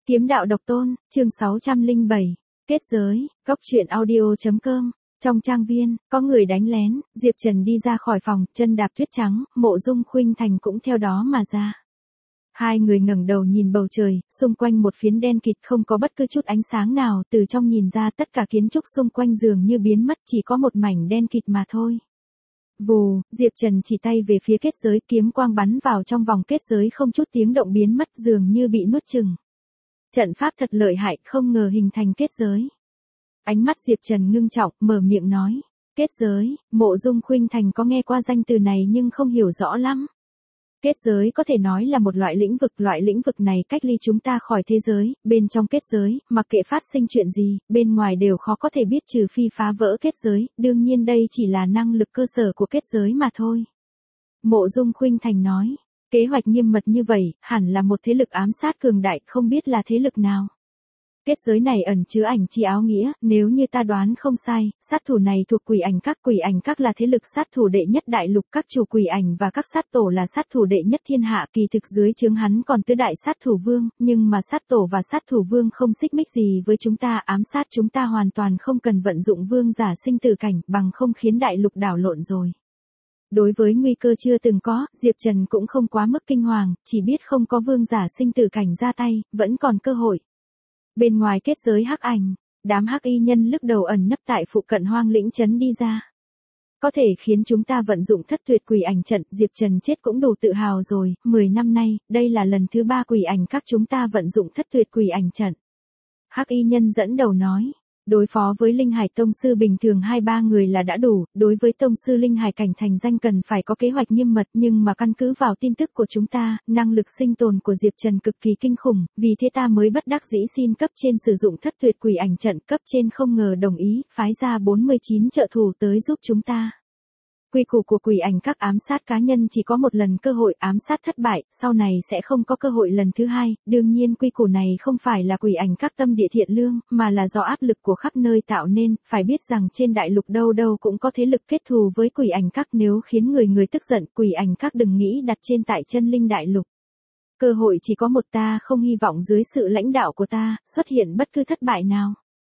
Kiếm đạo độc tôn, chương 607, kết giới, góc truyện audio.com. Trong trang viên, có người đánh lén, Diệp Trần đi ra khỏi phòng, chân đạp tuyết trắng, Mộ Dung Khuynh Thành cũng theo đó mà ra. Hai người ngẩng đầu nhìn bầu trời, xung quanh một phiến đen kịt không có bất cứ chút ánh sáng nào, từ trong nhìn ra tất cả kiến trúc xung quanh dường như biến mất, chỉ có một mảnh đen kịt mà thôi. Vù, Diệp Trần chỉ tay về phía kết giới, kiếm quang bắn vào trong vòng kết giới không chút tiếng động biến mất, dường như bị nuốt chửng. Trận pháp thật lợi hại, không ngờ hình thành kết giới. Ánh mắt Diệp Trần ngưng trọng, mở miệng nói. Kết giới, Mộ Dung Khuynh Thành có nghe qua danh từ này nhưng không hiểu rõ lắm. Kết giới có thể nói là một loại lĩnh vực này cách ly chúng ta khỏi thế giới, bên trong kết giới, mặc kệ phát sinh chuyện gì, bên ngoài đều khó có thể biết trừ phi phá vỡ kết giới, đương nhiên đây chỉ là năng lực cơ sở của kết giới mà thôi. Mộ Dung Khuynh Thành nói. Kế hoạch nghiêm mật như vậy, hẳn là một thế lực ám sát cường đại, không biết là thế lực nào. Kết giới này ẩn chứa ảnh chi áo nghĩa, nếu như ta đoán không sai, sát thủ này thuộc quỷ ảnh các là thế lực sát thủ đệ nhất đại lục, các chủ quỷ ảnh và các sát tổ là sát thủ đệ nhất thiên hạ, kỳ thực dưới trướng hắn còn tứ đại sát thủ vương, nhưng mà sát tổ và sát thủ vương không xích mích gì với chúng ta, ám sát chúng ta hoàn toàn không cần vận dụng vương giả sinh tử cảnh, bằng không khiến đại lục đảo lộn rồi. Đối với nguy cơ chưa từng có, Diệp Trần cũng không quá mức kinh hoàng, chỉ biết không có vương giả sinh tử cảnh ra tay, vẫn còn cơ hội. Bên ngoài kết giới hắc ảnh, đám hắc y nhân lức đầu ẩn nấp tại phụ cận Hoang Lĩnh trấn đi ra. Có thể khiến chúng ta vận dụng thất tuyệt quỷ ảnh trận, Diệp Trần chết cũng đủ tự hào rồi, 10 năm nay, đây là lần thứ 3 quỷ ảnh các chúng ta vận dụng thất tuyệt quỷ ảnh trận. Hắc y nhân dẫn đầu nói. Đối phó với Linh Hải Tông Sư bình thường 2-3 người là đã đủ, đối với Tông Sư Linh Hải cảnh thành danh cần phải có kế hoạch nghiêm mật, nhưng mà căn cứ vào tin tức của chúng ta, năng lực sinh tồn của Diệp Trần cực kỳ kinh khủng, vì thế ta mới bất đắc dĩ xin cấp trên sử dụng thất tuyệt quỷ ảnh trận, cấp trên không ngờ đồng ý, phái ra 49 trợ thủ tới giúp chúng ta. Quy củ của quỷ ảnh các ám sát cá nhân chỉ có một lần cơ hội, ám sát thất bại, sau này sẽ không có cơ hội lần thứ hai, đương nhiên quy củ này không phải là quỷ ảnh các tâm địa thiện lương, mà là do áp lực của khắp nơi tạo nên, phải biết rằng trên đại lục đâu đâu cũng có thế lực kết thù với quỷ ảnh các, nếu khiến người tức giận, quỷ ảnh các đừng nghĩ đặt trên tại chân linh đại lục. Cơ hội chỉ có một, ta không hy vọng dưới sự lãnh đạo của ta, xuất hiện bất cứ thất bại nào.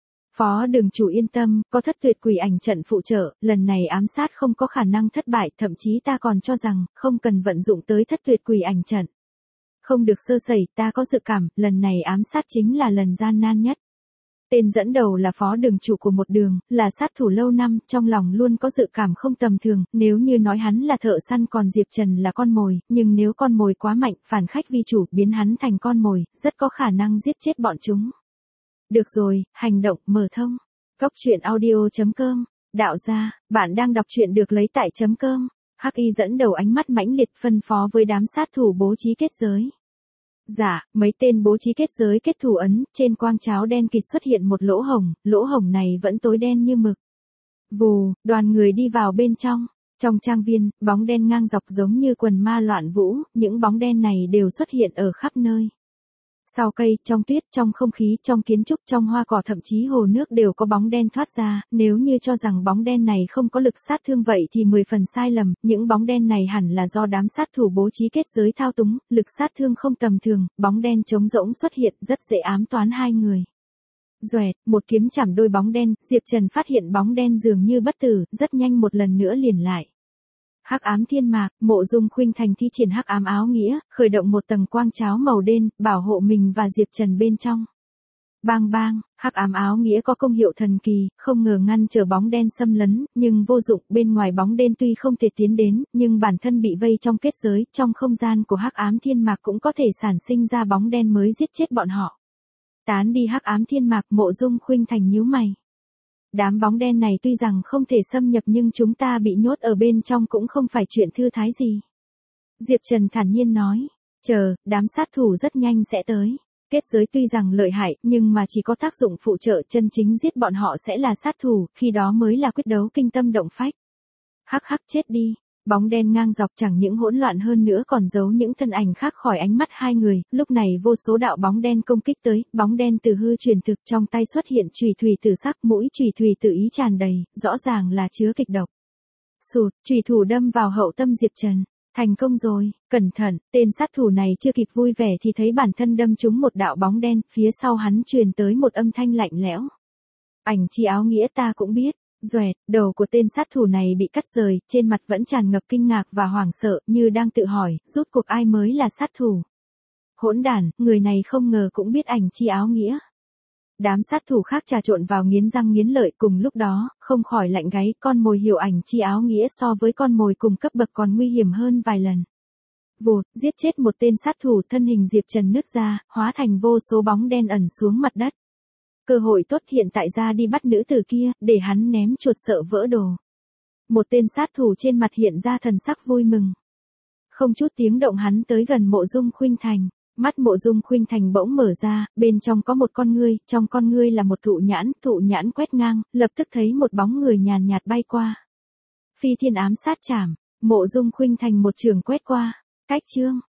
Phó đường chủ yên tâm, có thất tuyệt quỷ ảnh trận phụ trợ, lần này ám sát không có khả năng thất bại, thậm chí ta còn cho rằng, không cần vận dụng tới thất tuyệt quỷ ảnh trận. Không được sơ sẩy, ta có dự cảm, lần này ám sát chính là lần gian nan nhất. Tên dẫn đầu là phó đường chủ của một đường, là sát thủ lâu năm, trong lòng luôn có dự cảm không tầm thường, nếu như nói hắn là thợ săn còn Diệp Trần là con mồi, nhưng nếu con mồi quá mạnh, phản khách vi chủ, biến hắn thành con mồi, rất có khả năng giết chết bọn chúng. Được rồi, hành động, mở thông. Góc truyện audio.com. Đạo gia, bạn đang đọc truyện được lấy tại .com. Hắc y dẫn đầu ánh mắt mãnh liệt phân phó với đám sát thủ bố trí kết giới. Dạ, mấy tên bố trí kết giới kết thủ ấn, trên quang cháo đen kịt xuất hiện một lỗ hổng này vẫn tối đen như mực. Vù, đoàn người đi vào bên trong. Trong trang viên, bóng đen ngang dọc giống như quần ma loạn vũ, những bóng đen này đều xuất hiện ở khắp nơi. Sau cây, trong tuyết, trong không khí, trong kiến trúc, trong hoa cỏ, thậm chí hồ nước đều có bóng đen thoát ra, nếu như cho rằng bóng đen này không có lực sát thương vậy thì 10 phần sai lầm, những bóng đen này hẳn là do đám sát thủ bố trí kết giới thao túng, lực sát thương không tầm thường, bóng đen trống rỗng xuất hiện rất dễ ám toán hai người. Doẹt, một kiếm chảm đôi bóng đen, Diệp Trần phát hiện bóng đen dường như bất tử, rất nhanh một lần nữa liền lại. Hắc ám thiên mạc, Mộ Dung Khuynh Thành thi triển hắc ám áo nghĩa, khởi động một tầng quang cháo màu đen, bảo hộ mình và Diệp Trần bên trong. Bang bang, hắc ám áo nghĩa có công hiệu thần kỳ, không ngờ ngăn trở bóng đen xâm lấn, nhưng vô dụng, bên ngoài bóng đen tuy không thể tiến đến, nhưng bản thân bị vây trong kết giới, trong không gian của hắc ám thiên mạc cũng có thể sản sinh ra bóng đen mới giết chết bọn họ. Tán đi hắc ám thiên mạc, Mộ Dung Khuynh Thành nhíu mày. Đám bóng đen này tuy rằng không thể xâm nhập nhưng chúng ta bị nhốt ở bên trong cũng không phải chuyện thư thái gì. Diệp Trần thản nhiên nói, chờ, đám sát thủ rất nhanh sẽ tới. Kết giới tuy rằng lợi hại nhưng mà chỉ có tác dụng phụ trợ, chân chính giết bọn họ sẽ là sát thủ, khi đó mới là quyết đấu kinh tâm động phách. Hắc hắc chết đi. Bóng đen ngang dọc chẳng những hỗn loạn hơn nữa còn giấu những thân ảnh khác khỏi ánh mắt hai người, lúc này vô số đạo bóng đen công kích tới, bóng đen từ hư chuyển thực, trong tay xuất hiện chùy thủy tử sắc, mũi chùy thủy tự ý tràn đầy, rõ ràng là chứa kịch độc. Sụt, chùy thủ đâm vào hậu tâm Diệp Trần, Thành công rồi, cẩn thận, tên sát thủ này chưa kịp vui vẻ thì thấy bản thân đâm trúng một đạo bóng đen, phía sau hắn truyền tới một âm thanh lạnh lẽo. Ảnh chi áo nghĩa ta cũng biết. Doẹt, đầu của tên sát thủ này bị cắt rời, trên mặt vẫn tràn ngập kinh ngạc và hoảng sợ, như đang tự hỏi, rốt cuộc ai mới là sát thủ. Hỗn đản, người này không ngờ cũng biết ảnh chi áo nghĩa. Đám sát thủ khác trà trộn vào nghiến răng nghiến lợi, cùng lúc đó, không khỏi lạnh gáy, con mồi hiểu ảnh chi áo nghĩa so với con mồi cùng cấp bậc còn nguy hiểm hơn vài lần. Vụt, giết chết một tên sát thủ, thân hình Diệp Trần nứt ra, hóa thành vô số bóng đen ẩn xuống mặt đất. Cơ hội tốt hiện tại, ra đi bắt nữ tử kia, để hắn ném chuột sợ vỡ đồ. Một tên sát thủ trên mặt hiện ra thần sắc vui mừng. Không chút tiếng động hắn tới gần Mộ Dung Khuynh Thành. Mắt Mộ Dung Khuynh Thành bỗng mở ra, bên trong có một con ngươi, trong con ngươi là một thụ nhãn quét ngang, lập tức thấy một bóng người nhàn nhạt bay qua. Phi thiên ám sát chảm, Mộ Dung Khuynh Thành một trường quét qua, cách chương.